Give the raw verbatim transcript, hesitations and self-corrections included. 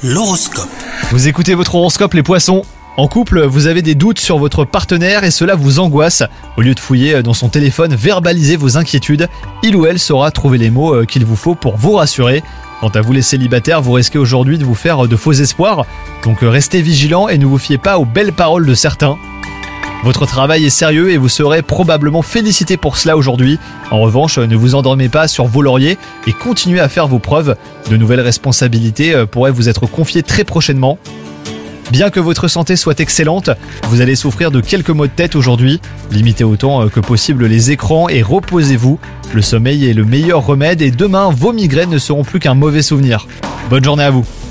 L'horoscope. Vous écoutez votre horoscope les poissons. En couple, vous avez des doutes sur votre partenaire et cela vous angoisse. Au lieu de fouiller dans son téléphone, verbalisez vos inquiétudes. Il ou elle saura trouver les mots qu'il vous faut pour vous rassurer. Quant à vous les célibataires, vous risquez aujourd'hui de vous faire de faux espoirs. Donc restez vigilants et ne vous fiez pas aux belles paroles de certains. Votre travail est sérieux et vous serez probablement félicité pour cela aujourd'hui. En revanche, ne vous endormez pas sur vos lauriers et continuez à faire vos preuves. De nouvelles responsabilités pourraient vous être confiées très prochainement. Bien que votre santé soit excellente, vous allez souffrir de quelques maux de tête aujourd'hui. Limitez autant que possible les écrans et reposez-vous. Le sommeil est le meilleur remède et demain, vos migraines ne seront plus qu'un mauvais souvenir. Bonne journée à vous.